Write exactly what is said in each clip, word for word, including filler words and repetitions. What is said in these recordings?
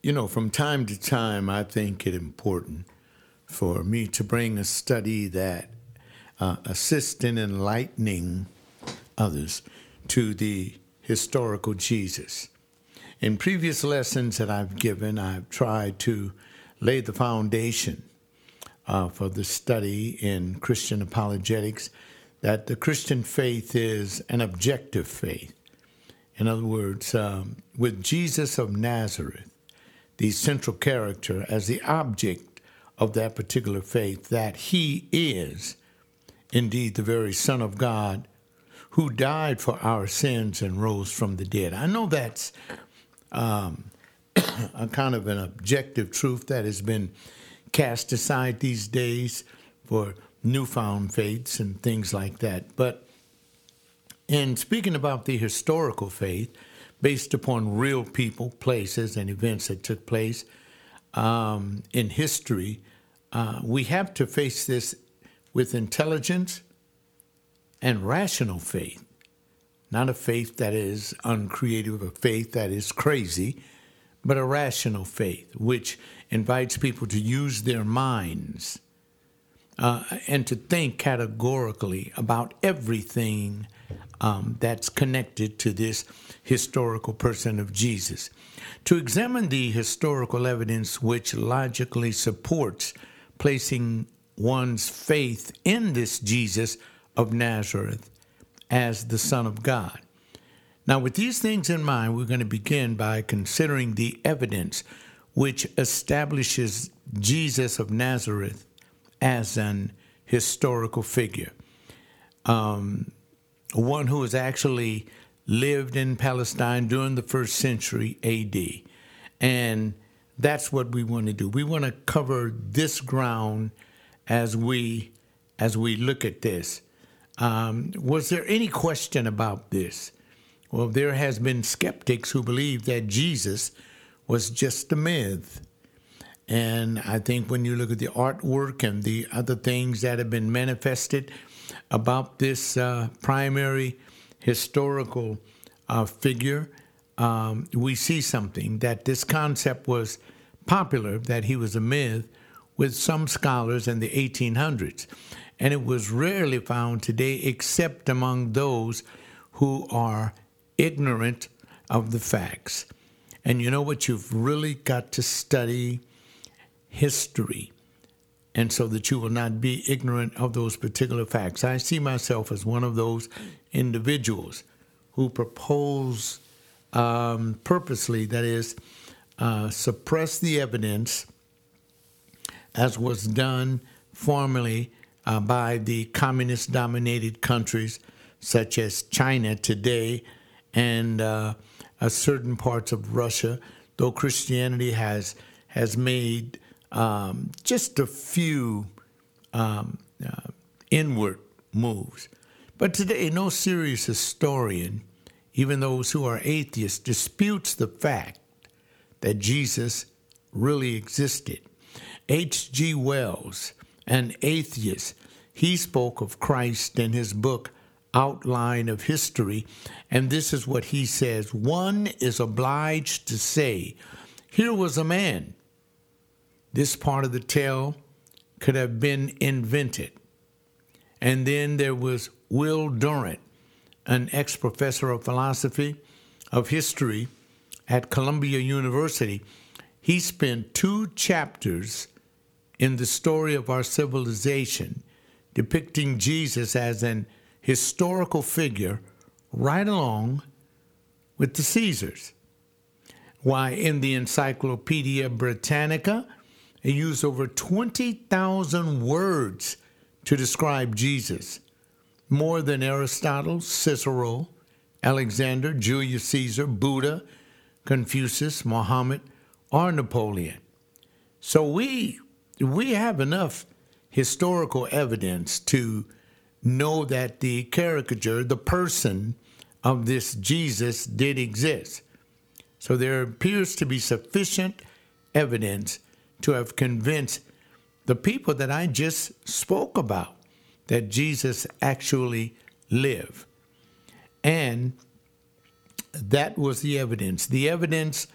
You know, from time to time, I think it important for me to bring a study that uh, assists in enlightening others to the historical Jesus. In previous lessons that I've given, I've tried to lay the foundation uh, for the study in Christian apologetics, that the Christian faith is an objective faith. In other words, um, with Jesus of Nazareth, the central character as the object of that particular faith, that he is indeed the very Son of God who died for our sins and rose from the dead. I know that's um, a kind of an objective truth that has been cast aside these days for newfound faiths and things like that. But in speaking about the historical faith, based upon real people, places, and events that took place um, in history, uh, we have to face this with intelligence and rational faith. Not a faith that is uncreative, a faith that is crazy, but a rational faith, which invites people to use their minds uh, and to think categorically about everything Um, that's connected to this historical person of Jesus. To examine the historical evidence which logically supports placing one's faith in this Jesus of Nazareth as the Son of God. Now, with these things in mind, we're going to begin by considering the evidence which establishes Jesus of Nazareth as an historical figure. Um, one who has actually lived in Palestine during the first century A D. And that's what we want to do. We want to cover this ground as we as we look at this. Um, was there any question about this? Well, there has been skeptics who believe that Jesus was just a myth. And I think when you look at the artwork and the other things that have been manifested about this uh, primary historical uh, figure, um, we see something, that this concept was popular, that he was a myth, with some scholars in the eighteen hundreds. And it was rarely found today except among those who are ignorant of the facts. And you know what? You've really got to study history, and so that you will not be ignorant of those particular facts. I see myself as one of those individuals who propose um, purposely, that is, uh, suppress the evidence as was done formerly uh, by the communist-dominated countries such as China today and uh, uh, certain parts of Russia, though Christianity has has made Um, just a few um, uh, inward moves. But today, no serious historian, even those who are atheists, disputes the fact that Jesus really existed. H G Wells, an atheist, he spoke of Christ in his book, Outline of History, and this is what he says: one is obliged to say, here was a man. This part of the tale could have been invented. And then there was Will Durant, an ex-professor of philosophy, of history at Columbia University. He spent two chapters in the story of our civilization depicting Jesus as an historical figure right along with the Caesars. Why, in the Encyclopedia Britannica, he used over twenty thousand words to describe Jesus, more than Aristotle, Cicero, Alexander, Julius Caesar, Buddha, Confucius, Muhammad, or Napoleon. So we we have enough historical evidence to know that the caricature, the person of this Jesus did exist. So there appears to be sufficient evidence to have convinced the people that I just spoke about that Jesus actually lived. And that was the evidence. The evidence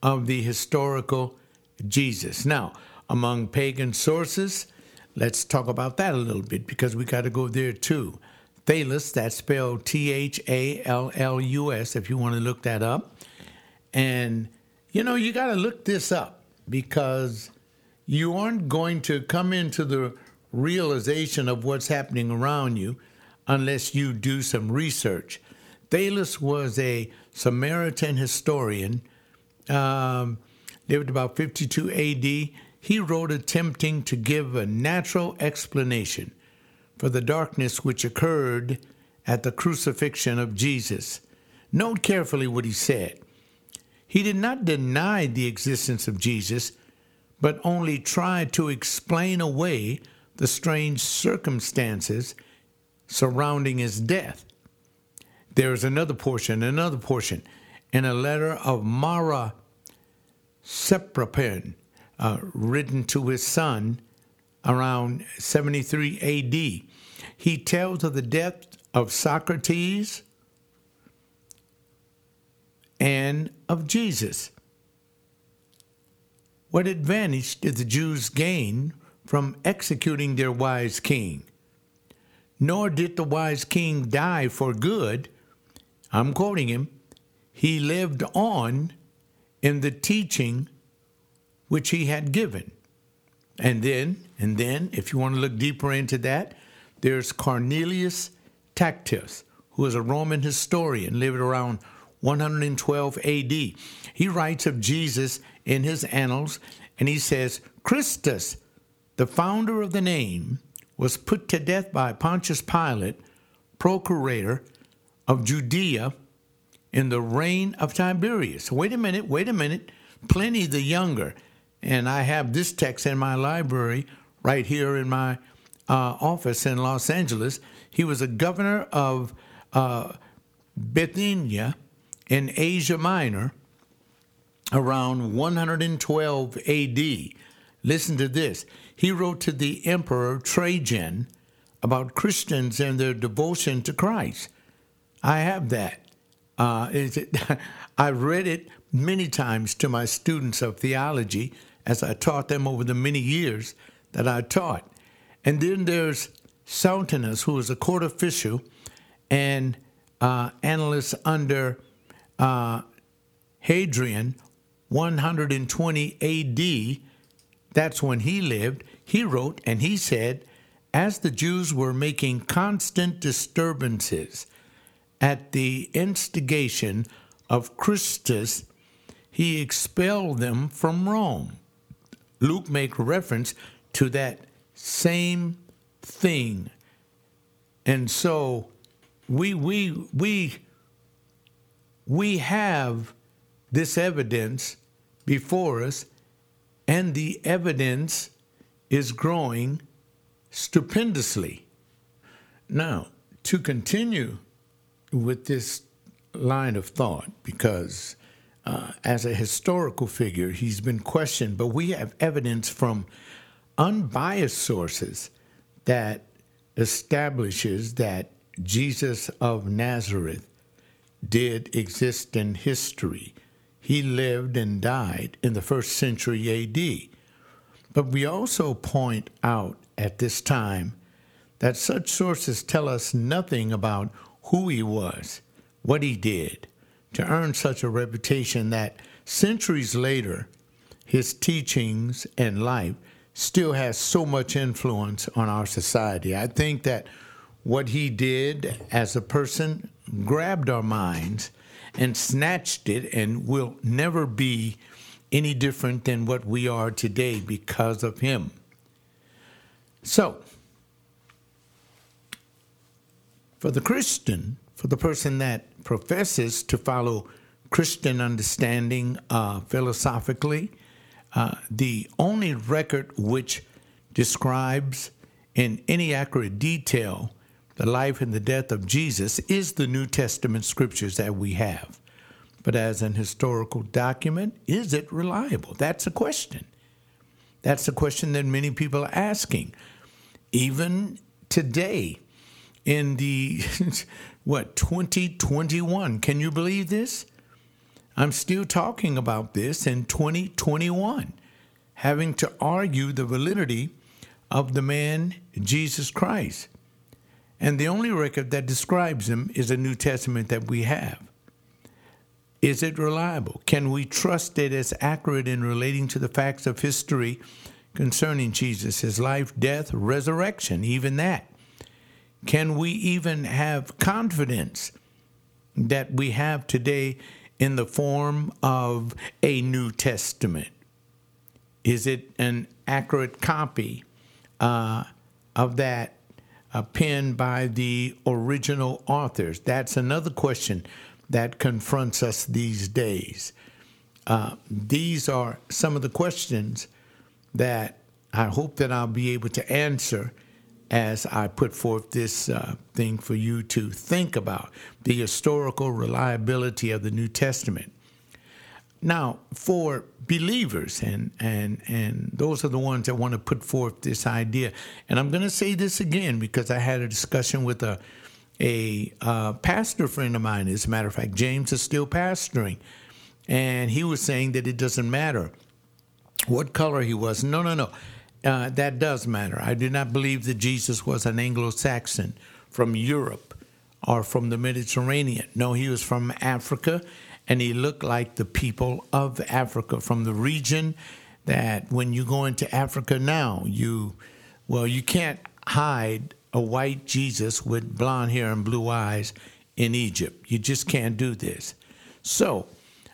of the historical Jesus. Now, among pagan sources, let's talk about that a little bit because we got to go there too. Thallus, that's spelled T H A L L U S, if you want to look that up. And, you know, you got to look this up because you aren't going to come into the realization of what's happening around you unless you do some research. Thallus was a Samaritan historian, um, lived about fifty-two A D. He wrote attempting to give a natural explanation for the darkness which occurred at the crucifixion of Jesus. Note carefully what he said. He did not deny the existence of Jesus, but only tried to explain away the strange circumstances surrounding his death. There's another portion, another portion, in a letter of Mara Seprapen, uh, written to his son around seventy-three A D. He tells of the death of Socrates and of Jesus. What advantage did the Jews gain from executing their wise king? Nor did the wise king die for good. I'm quoting him. He lived on in the teaching which he had given. And then, and then, if you want to look deeper into that, there's Cornelius Tacitus, who is a Roman historian, lived around one hundred twelve A D. He writes of Jesus in his annals, and he says, Christus, the founder of the name, was put to death by Pontius Pilate, procurator of Judea, in the reign of Tiberius. Wait a minute, wait a minute. Pliny the Younger, and I have this text in my library right here in my uh, office in Los Angeles. He was a governor of uh, Bithynia in Asia Minor around one hundred twelve A D. Listen to this. He wrote to the Emperor Trajan about Christians and their devotion to Christ. I have that. Uh, is it, I've read it many times to my students of theology as I taught them over the many years that I taught. And then there's Soutrinus, who was a court official and uh, analyst under uh, Hadrian, one hundred twenty A D. That's when he lived. He wrote, and he said, as the Jews were making constant disturbances at the instigation of Christus, he expelled them from Rome. Luke makes reference to that same thing. And so we we we we have this evidence before us, and the evidence is growing stupendously. Now, to continue with this line of thought, because uh, as a historical figure, he's been questioned, but we have evidence from unbiased sources that establishes that Jesus of Nazareth did exist in history. He lived and died in the first century A D. But we also point out at this time that such sources tell us nothing about who he was, what he did, to earn such a reputation that centuries later, his teachings and life still has so much influence on our society. I think that what he did as a person grabbed our minds and snatched it, and will never be any different than what we are today because of him. So, for the Christian, for the person that professes to follow Christian understanding uh, philosophically, uh, the only record which describes in any accurate detail the life and the death of Jesus is the New Testament scriptures that we have. But as an historical document, is it reliable? That's a question. That's a question that many people are asking. Even today, in the, what, twenty twenty-one, can you believe this? I'm still talking about this in twenty twenty-one, having to argue the validity of the man Jesus Christ. And the only record that describes him is a New Testament that we have. Is it reliable? Can we trust it as accurate in relating to the facts of history concerning Jesus, his life, death, resurrection, even that? Can we even have confidence that we have today in the form of a New Testament? Is it an accurate copy uh, of that uh, penned by the original authors? That's another question that confronts us these days. Uh, these are some of the questions that I hope that I'll be able to answer as I put forth this uh, thing for you to think about, the historical reliability of the New Testament. Now, for believers, and and and those are the ones that want to put forth this idea, and I'm going to say this again because I had a discussion with a a uh, pastor friend of mine. As a matter of fact, James is still pastoring, and he was saying that it doesn't matter what color he was. No, no, no. Uh, that does matter. I do not believe that Jesus was an Anglo-Saxon from Europe or from the Mediterranean. No, he was from Africa, and he looked like the people of Africa, from the region that when you go into Africa now, you, well, you can't hide a white Jesus with blonde hair and blue eyes in Egypt. You just can't do this. So,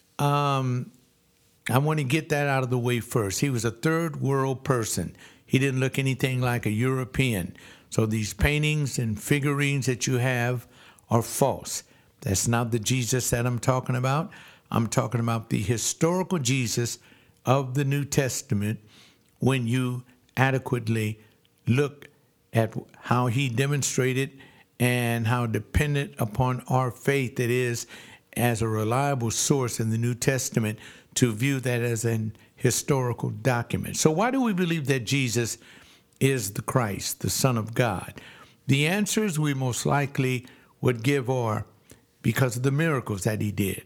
um, I want to get that out of the way first. He was a third world person. He didn't look anything like a European. So these paintings and figurines that you have are false. That's not the Jesus that I'm talking about. I'm talking about the historical Jesus of the New Testament when you adequately look at how he demonstrated and how dependent upon our faith it is as a reliable source in the New Testament to view that as an historical document. So why do we believe that Jesus is the Christ, the Son of God? The answers we most likely would give are because of the miracles that he did,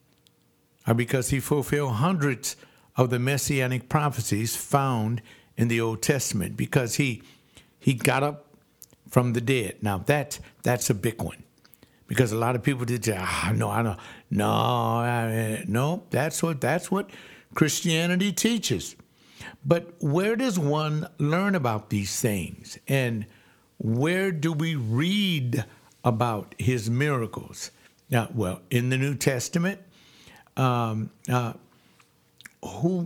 or because he fulfilled hundreds of the messianic prophecies found in the Old Testament, because he he got up from the dead. Now that that's a big one. Because a lot of people did say, ah, no, I don't, no, I, no, that's what, that's what Christianity teaches. But where does one learn about these things? And where do we read about his miracles? Now, well, in the New Testament, um, uh, who,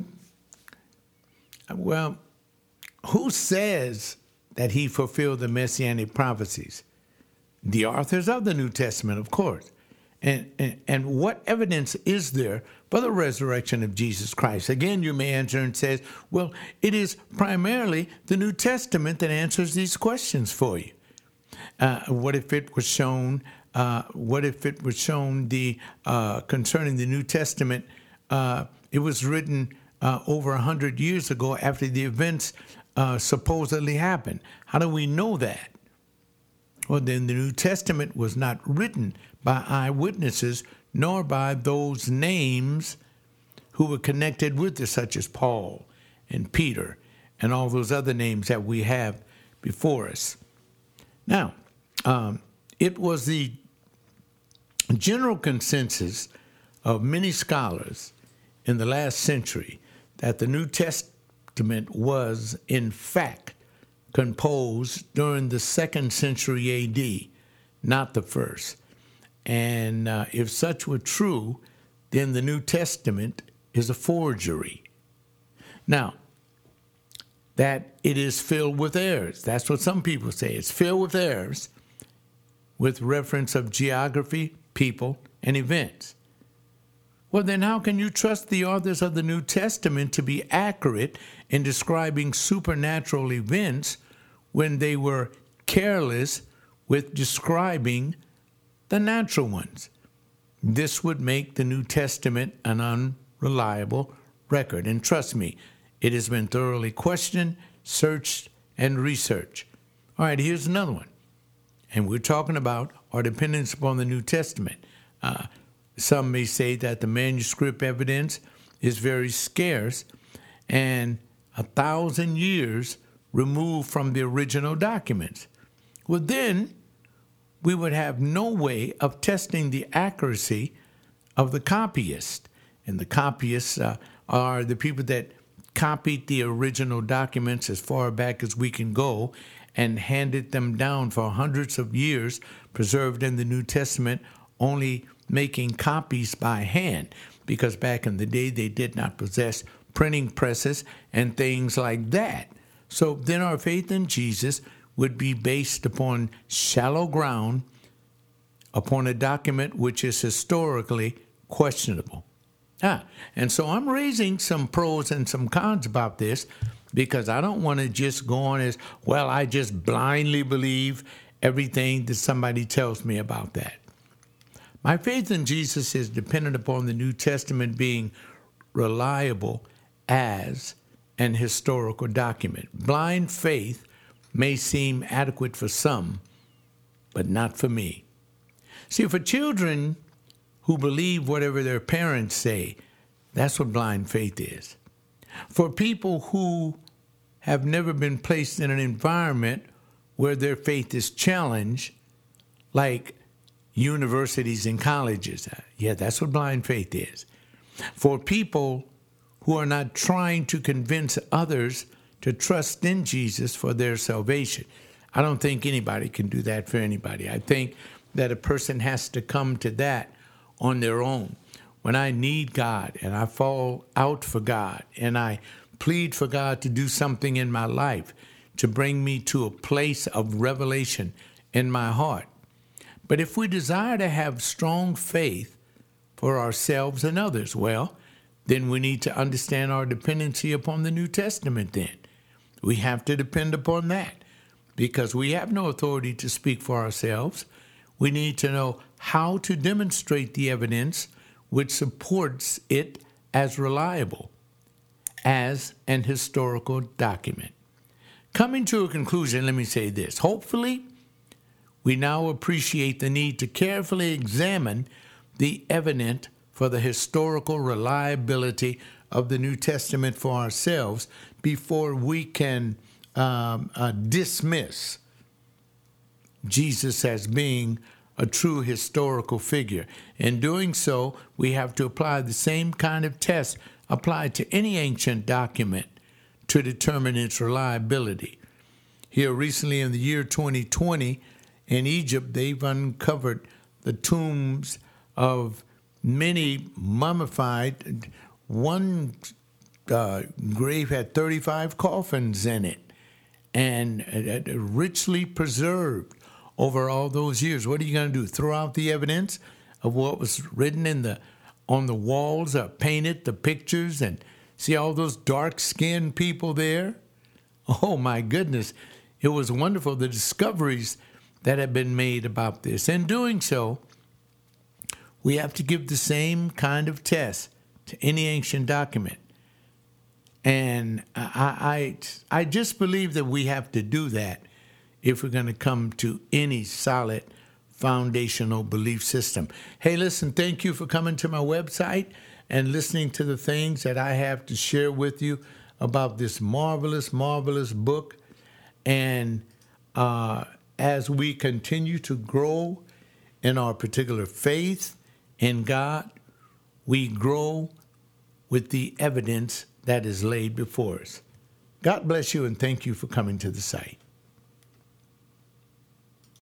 well, who says that he fulfilled the messianic prophecies? The authors of the New Testament, of course. And, and and what evidence is there for the resurrection of Jesus Christ? Again, you may answer and say, well, it is primarily the New Testament that answers these questions for you. Uh, what if it was shown, uh, what if it was shown the uh, concerning the New Testament, uh, it was written uh, over one hundred years ago after the events uh, supposedly happened. How do we know that? Well, then the New Testament was not written by eyewitnesses, nor by those names who were connected with it, such as Paul and Peter and all those other names that we have before us. Now, um, it was the general consensus of many scholars in the last century that the New Testament was, in fact, composed during the second century A D, not the first. And uh, if such were true, then the New Testament is a forgery. Now, that it is filled with errors. That's what some people say. It's filled with errors with reference of geography, people, and events. Well, then how can you trust the authors of the New Testament to be accurate in describing supernatural events when they were careless with describing the natural ones? This would make the New Testament an unreliable record. And trust me, it has been thoroughly questioned, searched, and researched. All right, here's another one. And we're talking about our dependence upon the New Testament. Uh, some may say that the manuscript evidence is very scarce and a thousand years removed from the original documents. Well, then we would have no way of testing the accuracy of the copyist. And the copyists uh, are the people that copied the original documents as far back as we can go and handed them down for hundreds of years, preserved in the New Testament, only making copies by hand, because back in the day they did not possess printing presses and things like that. So then our faith in Jesus would be based upon shallow ground, upon a document which is historically questionable. Ah, and so I'm raising some pros and some cons about this, because I don't want to just go on as, well, I just blindly believe everything that somebody tells me about that. My faith in Jesus is dependent upon the New Testament being reliable as an historical document. Blind faith may seem adequate for some, but not for me. See, for children who believe whatever their parents say, that's what blind faith is. For people who have never been placed in an environment where their faith is challenged, like universities and colleges, yeah, that's what blind faith is. For people who are not trying to convince others to trust in Jesus for their salvation. I don't think anybody can do that for anybody. I think that a person has to come to that on their own. When I need God and I fall out for God and I plead for God to do something in my life to bring me to a place of revelation in my heart. But if we desire to have strong faith for ourselves and others, well, then we need to understand our dependency upon the New Testament then. We have to depend upon that because we have no authority to speak for ourselves. We need to know how to demonstrate the evidence which supports it as reliable, as an historical document. Coming to a conclusion, let me say this. Hopefully, we now appreciate the need to carefully examine the evidence for the historical reliability of the New Testament for ourselves before we can um, uh, dismiss Jesus as being a true historical figure. In doing so, we have to apply the same kind of test applied to any ancient document to determine its reliability. Here recently in the year twenty twenty, in Egypt, they've uncovered the tombs of many mummified. One uh, grave had thirty-five coffins in it and uh, richly preserved over all those years. What are you going to do? Throw out the evidence of what was written in the on the walls, uh, painted the pictures, and see all those dark-skinned people there? Oh, my goodness. It was wonderful, the discoveries that have been made about this. In doing so, we have to give the same kind of test to any ancient document. And I, I, I just believe that we have to do that if we're going to come to any solid foundational belief system. Hey, listen, thank you for coming to my website and listening to the things that I have to share with you about this marvelous, marvelous book. And uh, as we continue to grow in our particular faith in God, we grow with the evidence that is laid before us. God bless you, and thank you for coming to the site.